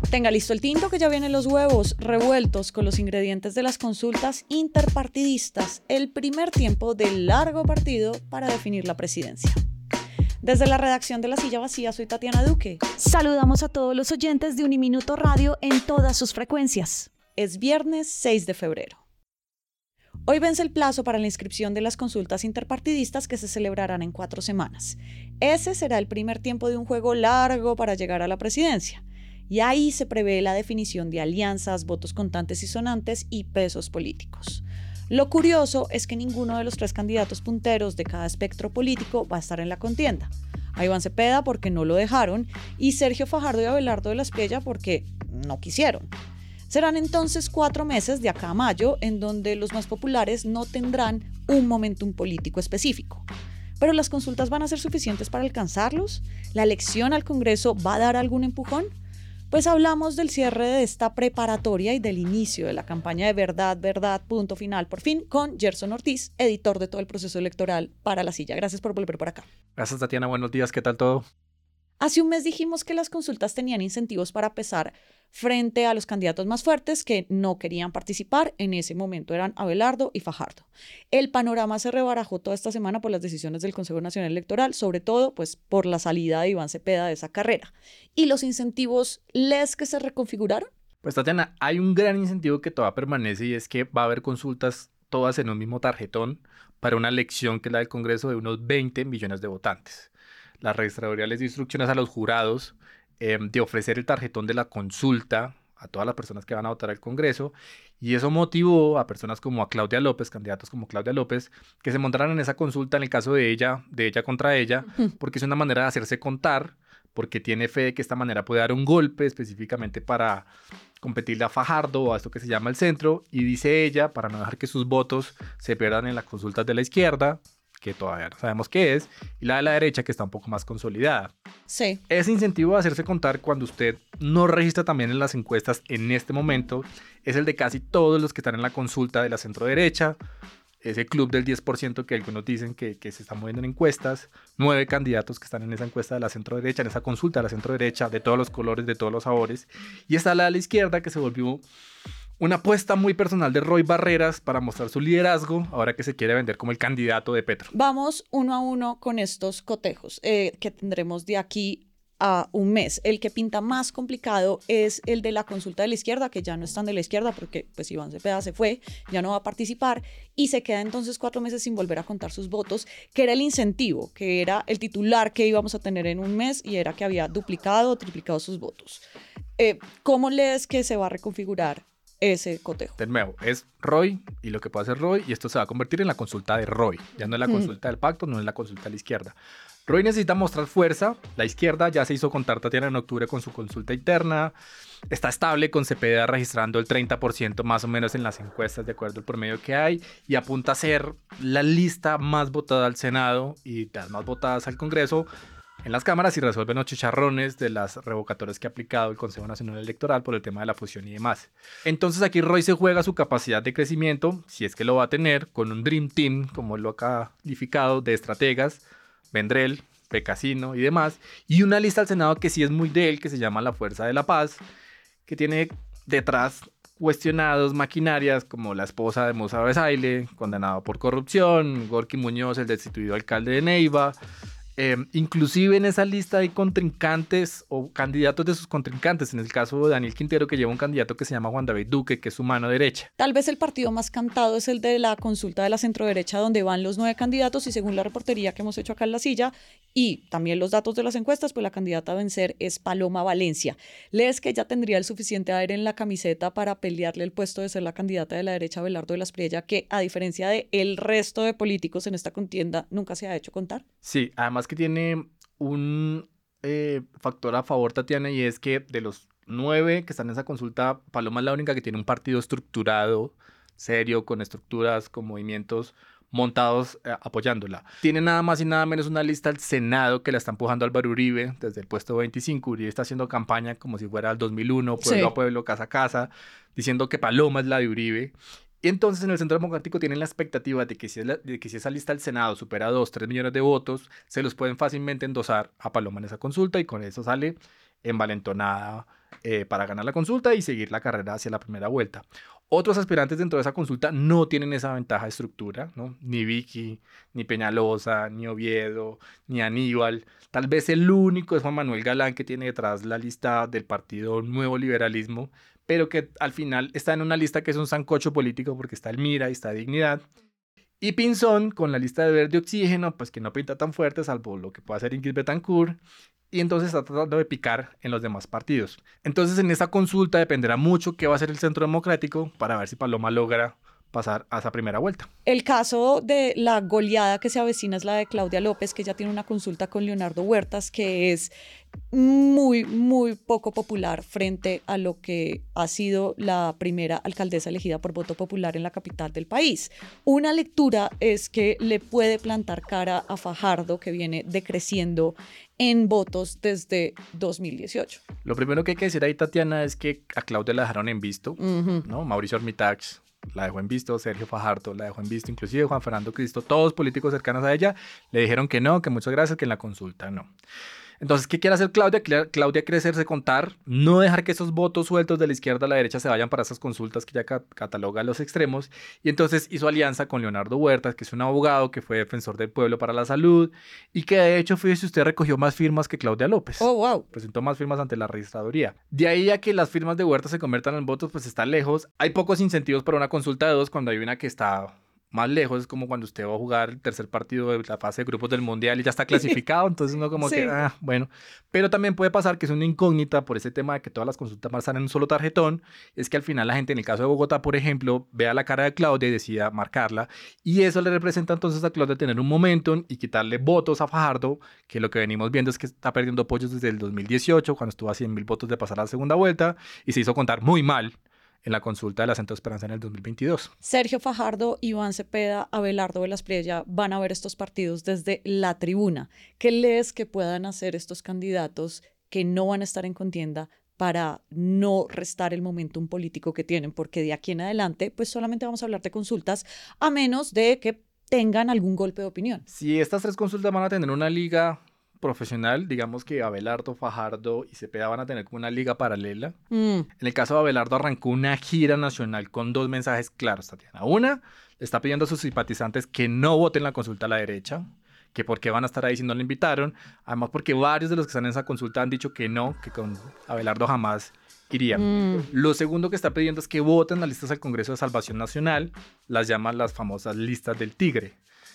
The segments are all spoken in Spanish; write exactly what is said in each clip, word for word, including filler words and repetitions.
Tenga listo el tinto que ya vienen los huevos revueltos con los ingredientes de las consultas interpartidistas, el primer tiempo del largo partido para definir la presidencia. Desde la redacción de La Silla Vacía, soy Tatiana Duque. Saludamos a todos los oyentes de Uniminuto Radio en todas sus frecuencias. Es viernes seis de febrero. Hoy vence el plazo para la inscripción de las consultas interpartidistas que se celebrarán en cuatro semanas. Ese será el primer tiempo de un juego largo para llegar a la presidencia. Y ahí se prevé la definición de alianzas, votos contantes y sonantes y pesos políticos. Lo curioso es que ninguno de los tres candidatos punteros de cada espectro político va a estar en la contienda. A Iván Cepeda porque no lo dejaron y Sergio Fajardo y Abelardo de la Espriella porque no quisieron. Serán entonces cuatro meses de acá a mayo en donde los más populares no tendrán un momentum político específico. ¿Pero las consultas van a ser suficientes para alcanzarlos? ¿La elección al Congreso va a dar algún empujón? Pues hablamos del cierre de esta preparatoria y del inicio de la campaña de Verdad, Verdad, punto final, por fin, con Gerson Ortiz, editor de todo el proceso electoral para La Silla. Gracias por volver por acá. Gracias, Tatiana. Buenos días. ¿Qué tal todo? Hace un mes dijimos que las consultas tenían incentivos para pesar frente a los candidatos más fuertes que no querían participar. En ese momento eran Abelardo y Fajardo. El panorama se rebarajó toda esta semana por las decisiones del Consejo Nacional Electoral, sobre todo pues, por la salida de Iván Cepeda de esa carrera. ¿Y los incentivos, les que se reconfiguraron? Pues, Tatiana, hay un gran incentivo que todavía permanece y es que va a haber consultas todas en un mismo tarjetón para una elección que es la del Congreso de unos veinte millones de votantes. La registraduría les dio instrucciones a los jurados eh, de ofrecer el tarjetón de la consulta a todas las personas que van a votar al Congreso, y eso motivó a personas como a Claudia López, candidatos como Claudia López, que se montaran en esa consulta en el caso de ella, de ella contra ella, porque es una manera de hacerse contar, porque tiene fe de que esta manera puede dar un golpe específicamente para competirle a Fajardo o a esto que se llama el centro, y dice ella, para no dejar que sus votos se pierdan en las consultas de la izquierda, que todavía no sabemos qué es, y la de la derecha, que está un poco más consolidada. Sí. Ese incentivo de hacerse contar cuando usted no registra también en las encuestas en este momento es el de casi todos los que están en la consulta de la centro-derecha, ese club del diez por ciento que algunos dicen que, que se está moviendo en encuestas, nueve candidatos que están en esa encuesta de la centro-derecha, en esa consulta de la centro-derecha, de todos los colores, de todos los sabores, y está la de la izquierda que se volvió una apuesta muy personal de Roy Barreras para mostrar su liderazgo, ahora que se quiere vender como el candidato de Petro. Vamos uno a uno con estos cotejos eh, que tendremos de aquí a un mes. El que pinta más complicado es el de la consulta de la izquierda, que ya no están de la izquierda porque pues Iván Cepeda se fue, ya no va a participar y se queda entonces cuatro meses sin volver a contar sus votos, que era el incentivo, que era el titular que íbamos a tener en un mes y era que había duplicado o triplicado sus votos. Eh, ¿Cómo lees que se va a reconfigurar ese cotejo? De nuevo, es Roy y lo que puede hacer Roy, y esto se va a convertir en la consulta de Roy. Ya no es la consulta mm. del pacto, no es la consulta de la izquierda. Roy necesita mostrar fuerza. La izquierda ya se hizo contar, Tatiana, en octubre con su consulta interna. Está estable con Cepeda registrando el treinta por ciento más o menos en las encuestas de acuerdo al promedio que hay, y apunta a ser la lista más votada al Senado y las más votadas al Congreso en las cámaras y resuelven los chicharrones de las revocatorias que ha aplicado el Consejo Nacional Electoral por el tema de la fusión y demás. Entonces aquí Roy se juega su capacidad de crecimiento, si es que lo va a tener, con un Dream Team, como él lo ha calificado, de estrategas, Vendrell, Pecasino y demás, y una lista al Senado que sí es muy de él, que se llama la Fuerza de la Paz, que tiene detrás cuestionados maquinarias como la esposa de Musa Besaile, condenado por corrupción, Gorky Muñoz, el destituido alcalde de Neiva. Eh, inclusive en esa lista hay contrincantes o candidatos de sus contrincantes. En el caso de Daniel Quintero, que lleva un candidato que se llama Juan David Duque, que es su mano derecha. Tal vez el partido más cantado es el de la consulta de la centroderecha, donde van los nueve candidatos y según la reportería que hemos hecho acá en La Silla y también los datos de las encuestas, pues la candidata a vencer es Paloma Valencia. ¿Lees que ella tendría el suficiente aire en la camiseta para pelearle el puesto de ser la candidata de la derecha, Abelardo de la Espriella, que a diferencia de el resto de políticos en esta contienda nunca se ha hecho contar? Sí, además que tiene un eh, factor a favor, Tatiana, y es que de los nueve que están en esa consulta, Paloma es la única que tiene un partido estructurado, serio, con estructuras, con movimientos montados eh, apoyándola. Tiene nada más y nada menos una lista al Senado que la está empujando Álvaro Uribe desde el puesto veinticinco. Uribe está haciendo campaña como si fuera el dos mil uno, pueblo sí. a pueblo, casa a casa, diciendo que Paloma es la de Uribe. Y entonces en el Centro Democrático tienen la expectativa de que si, es la, de que si esa lista del Senado supera dos, tres millones de votos, se los pueden fácilmente endosar a Paloma en esa consulta y con eso sale envalentonada eh, para ganar la consulta y seguir la carrera hacia la primera vuelta. Otros aspirantes dentro de esa consulta no tienen esa ventaja de estructura, ¿no? Ni Vicky, ni Peñalosa, ni Oviedo, ni Aníbal. Tal vez el único es Juan Manuel Galán, que tiene detrás la lista del Partido Nuevo Liberalismo, pero que al final está en una lista que es un sancocho político porque está el Mira y está Dignidad. Y Pinzón, con la lista de Verde Oxígeno, pues que no pinta tan fuerte, salvo lo que pueda hacer Ingrid Betancourt, y entonces está tratando de picar en los demás partidos. Entonces en esta consulta dependerá mucho qué va a hacer el Centro Democrático para ver si Paloma logra pasar a esa primera vuelta. El caso de la goleada que se avecina es la de Claudia López, que ya tiene una consulta con Leonardo Huertas, que es muy, muy poco popular frente a lo que ha sido la primera alcaldesa elegida por voto popular en la capital del país. Una lectura es que le puede plantar cara a Fajardo, que viene decreciendo en votos desde dos mil dieciocho. Lo primero que hay que decir ahí, Tatiana, es que a Claudia la dejaron en visto, uh-huh. ¿no? Mauricio Armitage la dejó en visto, Sergio Fajardo la dejó en visto, inclusive Juan Fernando Cristo, todos políticos cercanos a ella le dijeron que no, que muchas gracias, que en la consulta no. Entonces, ¿qué quiere hacer Claudia? Claudia quiere hacerse contar, no dejar que esos votos sueltos de la izquierda a la derecha se vayan para esas consultas que ya cataloga a los extremos, y entonces hizo alianza con Leonardo Huertas, que es un abogado que fue defensor del pueblo para la salud, y que de hecho, fíjese usted, recogió más firmas que Claudia López. Oh, wow. Presentó más firmas ante la registraduría. De ahí a que las firmas de Huertas se conviertan en votos, pues está lejos. Hay pocos incentivos para una consulta de dos cuando hay una que está más lejos. Es como cuando usted va a jugar el tercer partido de la fase de grupos del Mundial y ya está clasificado, entonces uno como sí. que, ah, bueno. Pero también puede pasar que es una incógnita por ese tema de que todas las consultas marcan en un solo tarjetón, es que al final la gente, en el caso de Bogotá, por ejemplo, vea la cara de Claudia y decida marcarla, y eso le representa entonces a Claudia tener un momentum y quitarle votos a Fajardo, que lo que venimos viendo es que está perdiendo apoyos desde el dos mil dieciocho, cuando estuvo a cien mil votos de pasar a la segunda vuelta, y se hizo contar muy mal en la consulta de la Centro Esperanza en el dos mil veintidós. Sergio Fajardo, Iván Cepeda, Abelardo Velaspriella van a ver estos partidos desde la tribuna. ¿Qué lees que puedan hacer estos candidatos que no van a estar en contienda para no restar el momentum político que tienen? Porque de aquí en adelante, pues solamente vamos a hablar de consultas, a menos de que tengan algún golpe de opinión. Si estas tres consultas van a tener una liga profesional, digamos que Abelardo, Fajardo y Cepeda van a tener como una liga paralela. Mm. En el caso de Abelardo arrancó una gira nacional con dos mensajes claros, Tatiana. Una, le está pidiendo a sus simpatizantes que no voten la consulta a la derecha, que por qué van a estar ahí si no le invitaron. Además, porque varios de los que están en esa consulta han dicho que no, que con Abelardo jamás irían. Mm. Lo segundo que está pidiendo es que voten las listas al Congreso de Salvación Nacional, las llaman las famosas listas del tigre.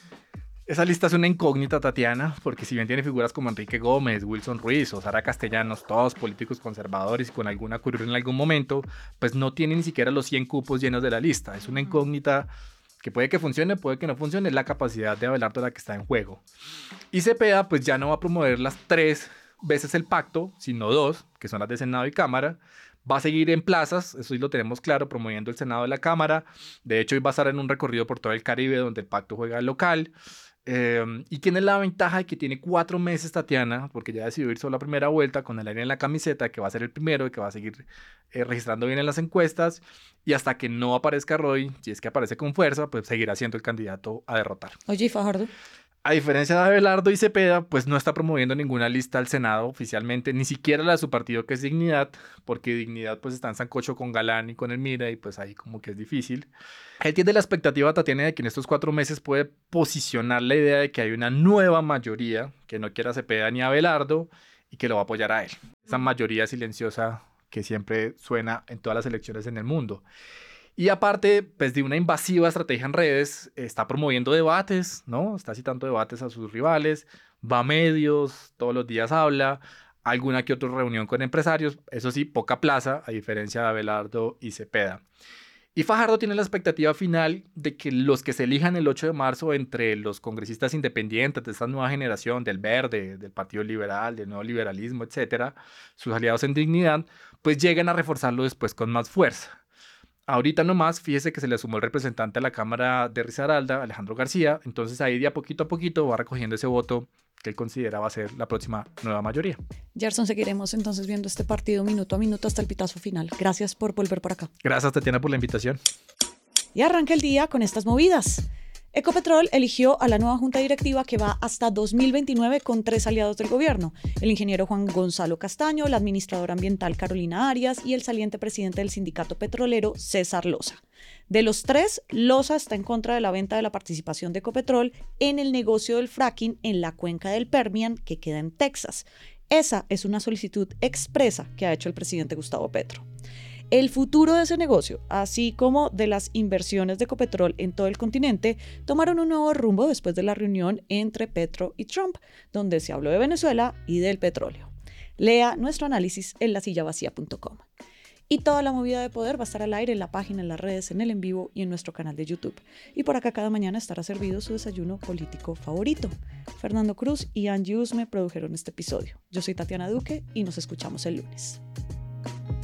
Esa lista es una incógnita, Tatiana, porque si bien tiene figuras como Enrique Gómez, Wilson Ruiz o Sara Castellanos, todos políticos conservadores y con alguna curiosidad en algún momento, pues no tiene ni siquiera los cien cupos llenos de la lista. Es una incógnita que puede que funcione, puede que no funcione, es la capacidad de Abelardo la que está en juego. Y Cepeda pues ya no va a promover las tres veces el pacto, sino dos, que son las de Senado y Cámara. Va a seguir en plazas, eso sí lo tenemos claro, promoviendo el Senado y la Cámara. De hecho, hoy va a estar en un recorrido por todo el Caribe donde el pacto juega al local. Eh, y tiene la ventaja de que tiene cuatro meses, Tatiana, porque ya decidió ir solo a la primera vuelta con el aire en la camiseta, que va a ser el primero y que va a seguir eh, registrando bien en las encuestas, y hasta que no aparezca Roy, si es que aparece con fuerza, pues seguirá siendo el candidato a derrotar. Oye, Fajardo. A diferencia de Abelardo y Cepeda, pues no está promoviendo ninguna lista al Senado oficialmente, ni siquiera la de su partido, que es Dignidad, porque Dignidad pues está en sancocho con Galán y con el Mira, y pues ahí como que es difícil. Él tiene la expectativa, Tatiana, de que en estos cuatro meses puede posicionar la idea de que hay una nueva mayoría que no quiera a Cepeda ni a Abelardo y que lo va a apoyar a él. Esa mayoría silenciosa que siempre suena en todas las elecciones en el mundo. Y aparte, pues de una invasiva estrategia en redes, está promoviendo debates, ¿no? Está citando debates a sus rivales, va a medios, todos los días habla, alguna que otra reunión con empresarios, eso sí, poca plaza, a diferencia de Abelardo y Cepeda. Y Fajardo tiene la expectativa final de que los que se elijan el ocho de marzo entre los congresistas independientes de esta nueva generación, del Verde, del Partido Liberal, del Nuevo Liberalismo, etcétera, sus aliados en Dignidad, pues lleguen a reforzarlo después con más fuerza. Ahorita nomás, fíjese que se le sumó el representante a la Cámara de Risaralda, Alejandro García, entonces ahí de a poquito a poquito va recogiendo ese voto que él considera va a ser la próxima nueva mayoría. Gerson, seguiremos entonces viendo este partido minuto a minuto hasta el pitazo final. Gracias por volver por acá. Gracias, Tatiana, por la invitación. Y arranca el día con estas movidas. Ecopetrol eligió a la nueva junta directiva que va hasta dos mil veintinueve con tres aliados del gobierno, el ingeniero Juan Gonzalo Castaño, la administradora ambiental Carolina Arias y el saliente presidente del sindicato petrolero César Loza. De los tres, Loza está en contra de la venta de la participación de Ecopetrol en el negocio del fracking en la cuenca del Permian que queda en Texas. Esa es una solicitud expresa que ha hecho el presidente Gustavo Petro. El futuro de ese negocio, así como de las inversiones de Ecopetrol en todo el continente, tomaron un nuevo rumbo después de la reunión entre Petro y Trump, donde se habló de Venezuela y del petróleo. Lea nuestro análisis en la silla vacía punto com. Y toda la movida de poder va a estar al aire en la página, en las redes, en el en vivo y en nuestro canal de YouTube. Y por acá cada mañana estará servido su desayuno político favorito. Fernando Cruz y Angie Usme produjeron este episodio. Yo soy Tatiana Duque y nos escuchamos el lunes.